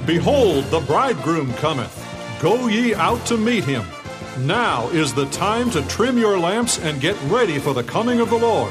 Behold, the bridegroom cometh. Go ye out to meet him. Now is the time to trim your lamps and get ready for the coming of the Lord.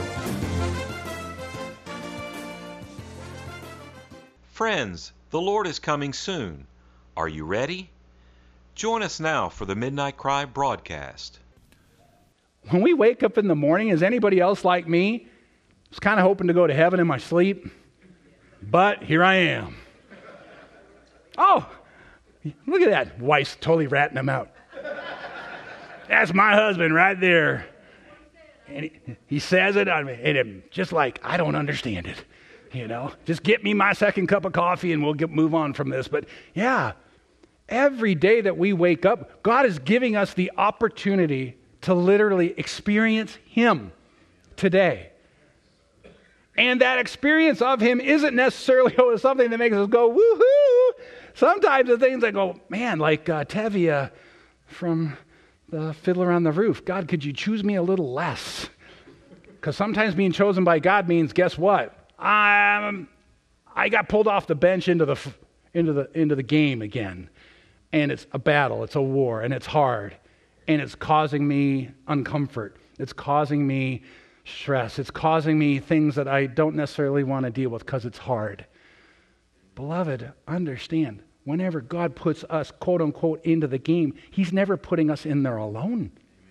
Friends, the Lord is coming soon. Are you ready? Join us now for the Midnight Cry broadcast. When we wake up in the morning, is anybody else like me? I was kind of hoping to go to heaven in my sleep, but here I am. Oh, look at that. Wife's totally ratting him out. That's my husband right there. And he says it, and it just like, I don't understand it. You know, just get me my second cup of coffee and we'll move on from this. But yeah, every day that we wake up, God is giving us the opportunity to literally experience Him today. And that experience of Him isn't necessarily something that makes us go, woohoo. Sometimes the things that go, man, like Tevye from the Fiddler on the Roof. God, could you choose me a little less? Because sometimes being chosen by God means, guess what? I got pulled off the bench into the game again. And it's a battle, it's a war, and it's hard. And it's causing me uncomfort. It's causing me stress. It's causing me things that I don't necessarily want to deal with because it's hard. Beloved, understand, whenever God puts us, quote unquote, into the game, He's never putting us in there alone.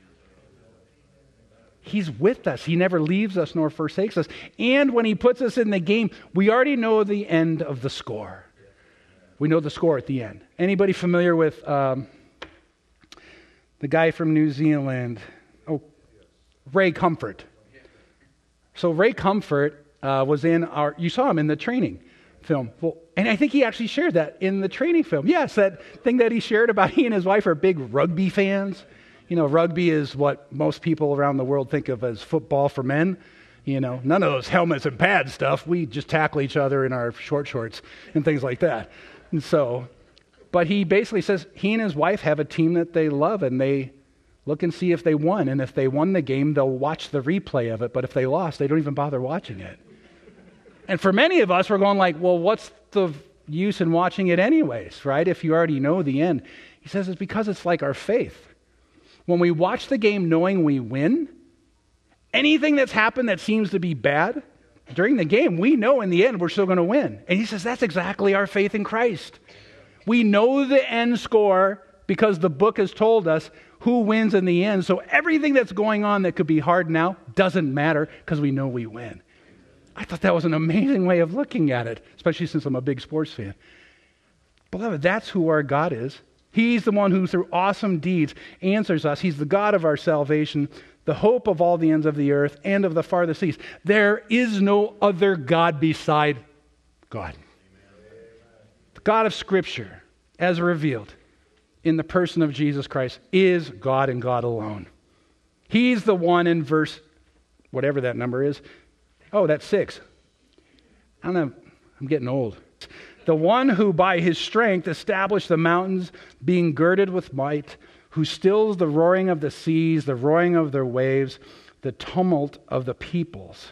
He's with us. He never leaves us nor forsakes us. And when He puts us in the game, we already know the end of the score. We know the score at the end. Anybody familiar with the guy from New Zealand? Oh, Ray Comfort. So Ray Comfort was in you saw him in the training film. Well, and I think he actually shared that in the training film. Yes, that thing that he shared about he and his wife are big rugby fans. You know, rugby is what most people around the world think of as football for men. You know, none of those helmets and pads stuff. We just tackle each other in our short shorts and things like that. And so, but he basically says he and his wife have a team that they love and they look and see if they won. And if they won the game, they'll watch the replay of it. But if they lost, they don't even bother watching it. And for many of us, we're going like, well, what's the use in watching it anyways, right? If you already know the end. He says it's because it's like our faith. When we watch the game knowing we win, anything that's happened that seems to be bad, during the game, we know in the end we're still going to win. And he says that's exactly our faith in Christ. We know the end score because the book has told us who wins in the end. So everything that's going on that could be hard now doesn't matter because we know we win. I thought that was an amazing way of looking at it, especially since I'm a big sports fan. Beloved, that's who our God is. He's the one who, through awesome deeds, answers us. He's the God of our salvation, the hope of all the ends of the earth and of the farthest seas. There is no other God beside God. The God of Scripture, as revealed in the person of Jesus Christ, is God and God alone. He's the one in verse, whatever that number is. Oh, that's 6. I don't know. I'm getting old. The one who by His strength established the mountains, being girded with might, who stills the roaring of the seas, the roaring of their waves, the tumult of the peoples.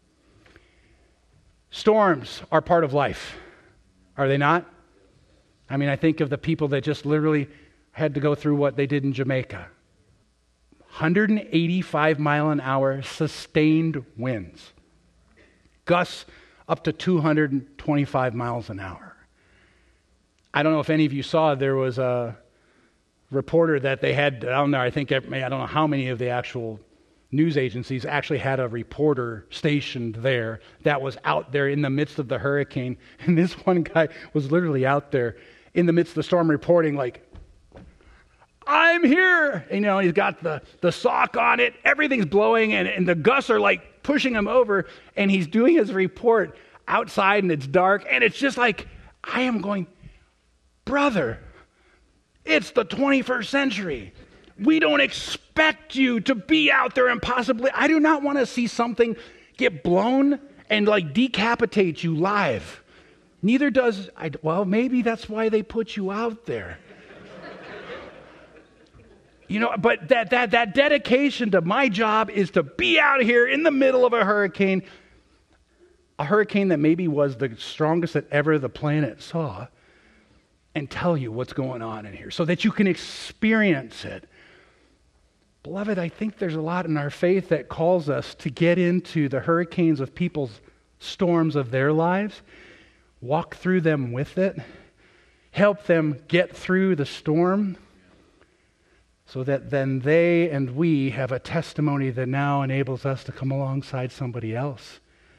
Storms are part of life, are they not? I mean, I think of the people that just literally had to go through what they did in Jamaica. 185 mile an hour sustained winds. Gusts up to 225 miles an hour. I don't know if any of you saw, there was a reporter that they had down there. I don't know how many of the actual news agencies actually had a reporter stationed there that was out there in the midst of the hurricane. And this one guy was literally out there in the midst of the storm reporting like, I'm here. And, he's got the sock on it. Everything's blowing and the gusts are like pushing him over. And he's doing his report outside and it's dark. And it's just like, I am going, brother, it's the 21st century. We don't expect you to be out there and possibly, I do not want to see something get blown and like decapitate you live. Neither does, well, maybe that's why they put you out there. But that dedication to my job is to be out here in the middle of a hurricane that maybe was the strongest that ever the planet saw. and tell you what's going on in here so that you can experience it. Beloved, I think there's a lot in our faith that calls us to get into the hurricanes of people's storms of their lives, walk through them with it, help them get through the storm, so that then they and we have a testimony that now enables us to come alongside somebody else.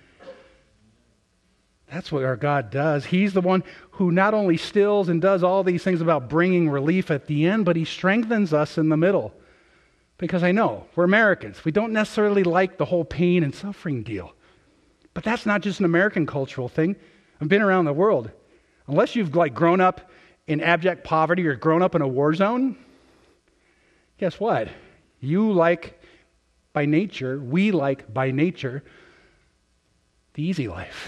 That's what our God does. He's the one who not only stills and does all these things about bringing relief at the end, but he strengthens us in the middle. Because I know, we're Americans. We don't necessarily like the whole pain and suffering deal. But that's not just an American cultural thing. I've been around the world. Unless you've grown up in abject poverty or grown up in a war zone, guess what? We like by nature, the easy life.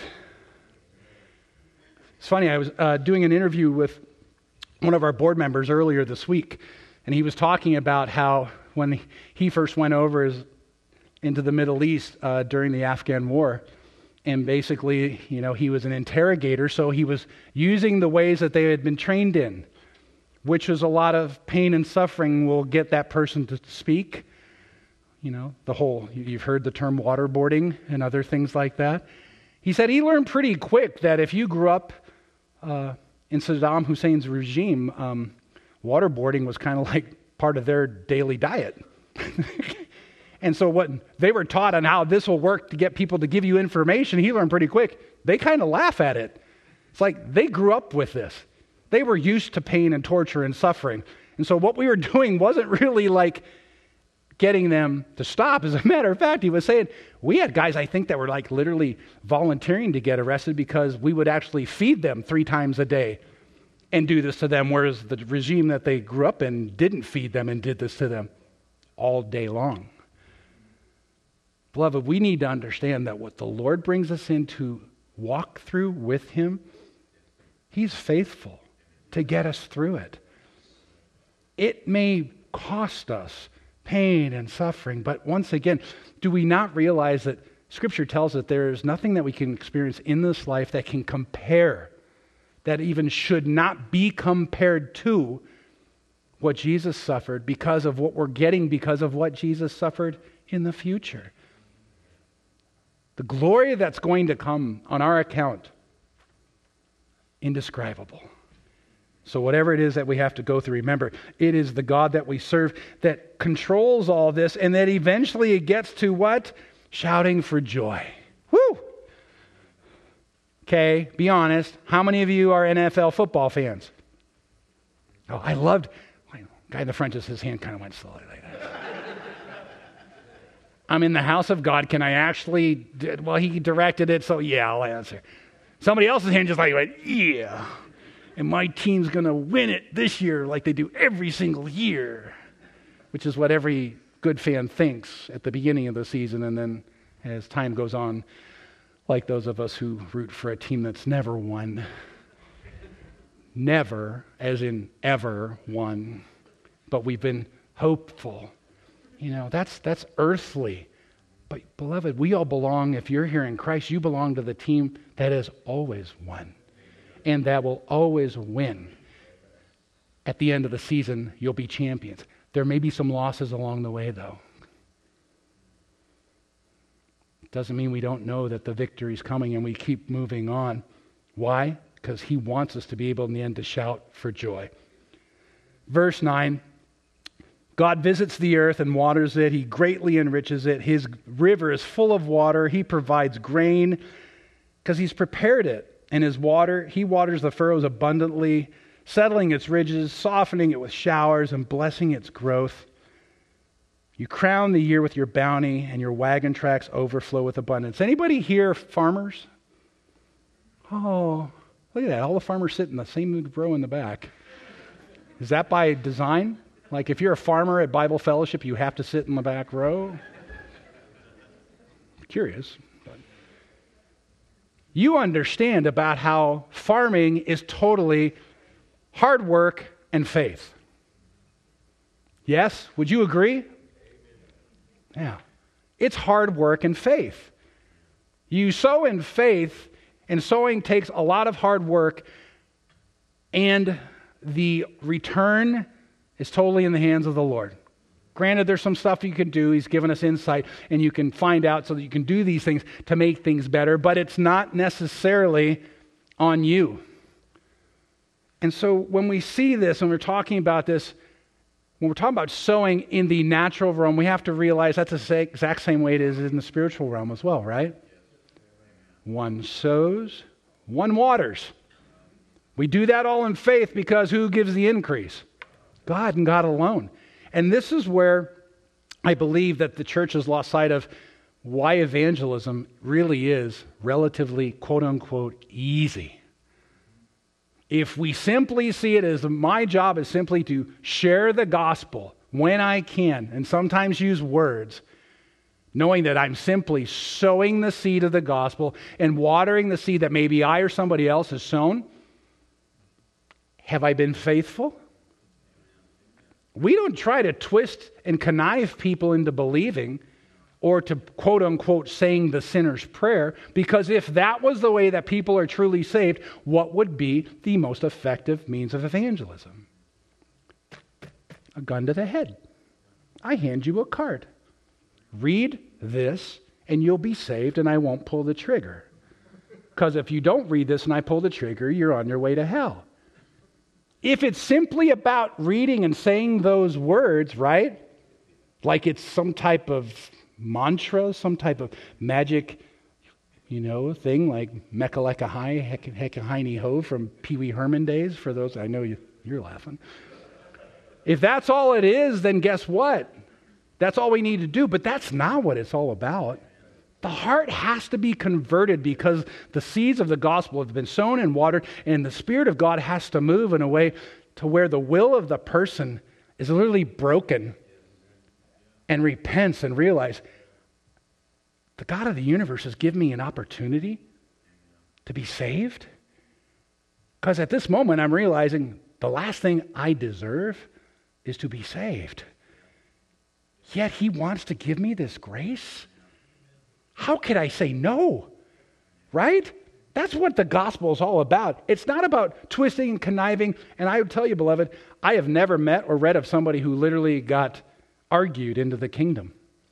It's funny, I was doing an interview with one of our board members earlier this week, and he was talking about how when he first went over into the Middle East during the Afghan war, and basically, he was an interrogator, so he was using the ways that they had been trained in, which is a lot of pain and suffering will get that person to speak. You've heard the term waterboarding and other things like that. He said he learned pretty quick that if you grew up in Saddam Hussein's regime, waterboarding was kind of like part of their daily diet. And so what they were taught on how this will work to get people to give you information, he learned pretty quick. They kind of laugh at it. It's like they grew up with this. They were used to pain and torture and suffering. And so what we were doing wasn't really like getting them to stop. As a matter of fact, he was saying, we had guys, I think, that were like literally volunteering to get arrested because we would actually feed them 3 times a day and do this to them, whereas the regime that they grew up in didn't feed them and did this to them all day long. Beloved, we need to understand that what the Lord brings us into walk through with him, he's faithful to get us through it. It may cost us pain and suffering, but once again, do we not realize that Scripture tells us there is nothing that we can experience in this life that can compare, that even should not be compared to what Jesus suffered because of what we're getting because of what Jesus suffered in the future. The glory that's going to come on our account, indescribable. So whatever it is that we have to go through, remember, it is the God that we serve that controls all this, and that eventually it gets to what? Shouting for joy. Woo! Okay, be honest. How many of you are NFL football fans? Oh, I loved, guy in the front, just his hand kind of went slowly like that. I'm in the house of God. Can I actually, he directed it, so yeah, I'll answer. Somebody else's hand just went, yeah. And my team's going to win it this year like they do every single year, which is what every good fan thinks at the beginning of the season. And then as time goes on, like those of us who root for a team that's never won, never, as in ever, won, but we've been hopeful. That's earthly. But beloved, we all belong, if you're here in Christ, you belong to the team that has always won and that will always win. At the end of the season, you'll be champions. There may be some losses along the way, though. It doesn't mean we don't know that the victory's coming and we keep moving on. Why? Because he wants us to be able in the end to shout for joy. Verse 9, God visits the earth and waters it. He greatly enriches it. His river is full of water. He provides grain because he's prepared it. And he waters the furrows abundantly, settling its ridges, softening it with showers, and blessing its growth. You crown the year with your bounty, and your wagon tracks overflow with abundance. Anybody here farmers? Oh, look at that. All the farmers sit in the same row in the back. Is that by design? Like if you're a farmer at Bible Fellowship, you have to sit in the back row? Curious. But you understand about how farming is totally hard work and faith. Yes? Would you agree? Yeah. It's hard work and faith. You sow in faith, and sowing takes a lot of hard work and the return is totally in the hands of the Lord. Granted, there's some stuff you can do. He's given us insight, and you can find out so that you can do these things to make things better, but it's not necessarily on you. And so when we see this, and we're talking about this, when we're talking about sowing in the natural realm, we have to realize that's the exact same way it is in the spiritual realm as well, right? One sows, one waters. We do that all in faith because who gives the increase? God and God alone. And this is where I believe that the church has lost sight of why evangelism really is relatively, quote unquote, easy. If we simply see it as my job is simply to share the gospel when I can, and sometimes use words, knowing that I'm simply sowing the seed of the gospel and watering the seed that maybe I or somebody else has sown, have I been faithful? We don't try to twist and connive people into believing or to quote unquote saying the sinner's prayer, because if that was the way that people are truly saved, what would be the most effective means of evangelism? A gun to the head. I hand you a card. Read this and you'll be saved, and I won't pull the trigger. Because if you don't read this and I pull the trigger, you're on your way to hell. If it's simply about reading and saying those words, right? Like it's some type of mantra, some type of magic, thing like Mechalekahai, Hekahini Ho from Pee Wee Herman days, for those, I know you're laughing. If that's all it is, then guess what? That's all we need to do, but that's not what it's all about. The heart has to be converted because the seeds of the gospel have been sown and watered, and the Spirit of God has to move in a way to where the will of the person is literally broken and repents and realize the God of the universe has given me an opportunity to be saved. Because at this moment I'm realizing the last thing I deserve is to be saved. Yet He wants to give me this grace. How could I say no? Right? That's what the gospel is all about. It's not about twisting and conniving. And I would tell you, beloved, I have never met or read of somebody who literally got argued into the kingdom.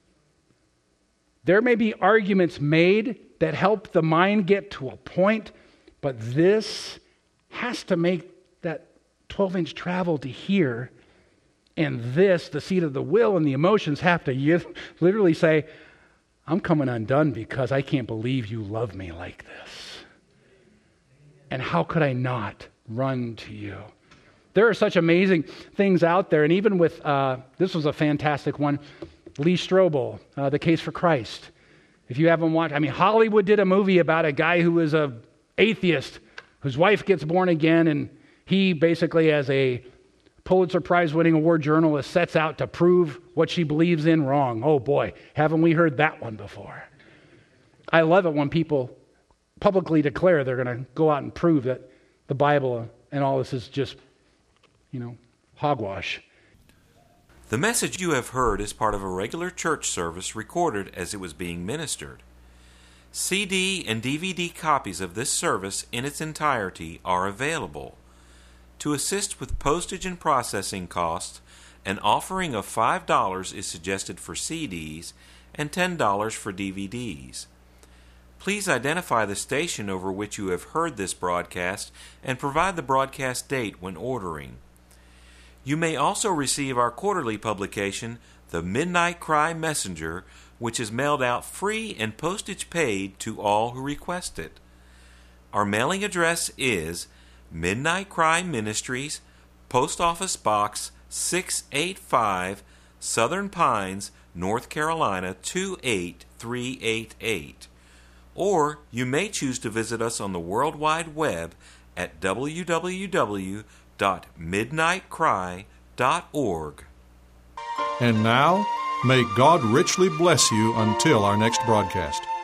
There may be arguments made that help the mind get to a point, but this has to make that 12-inch travel to here. And this, the seat of the will and the emotions, have to literally say, I'm coming undone because I can't believe you love me like this. And how could I not run to you? There are such amazing things out there. And even with, this was a fantastic one, Lee Strobel, The Case for Christ. If you haven't watched, Hollywood did a movie about a guy who was an atheist, whose wife gets born again, and he basically, as a Pulitzer Prize-winning award journalist, sets out to prove what she believes in wrong. Oh boy, haven't we heard that one before? I love it when people publicly declare they're going to go out and prove that the Bible and all this is just, hogwash. The message you have heard is part of a regular church service recorded as it was being ministered. CD and DVD copies of this service in its entirety are available. To assist with postage and processing costs, an offering of $5 is suggested for CDs and $10 for DVDs. Please identify the station over which you have heard this broadcast and provide the broadcast date when ordering. You may also receive our quarterly publication, The Midnight Cry Messenger, which is mailed out free and postage paid to all who request it. Our mailing address is Midnight Cry Ministries, Post Office Box 685, Southern Pines, North Carolina 28388. Or you may choose to visit us on the World Wide Web at www.midnightcry.org. And now, may God richly bless you until our next broadcast.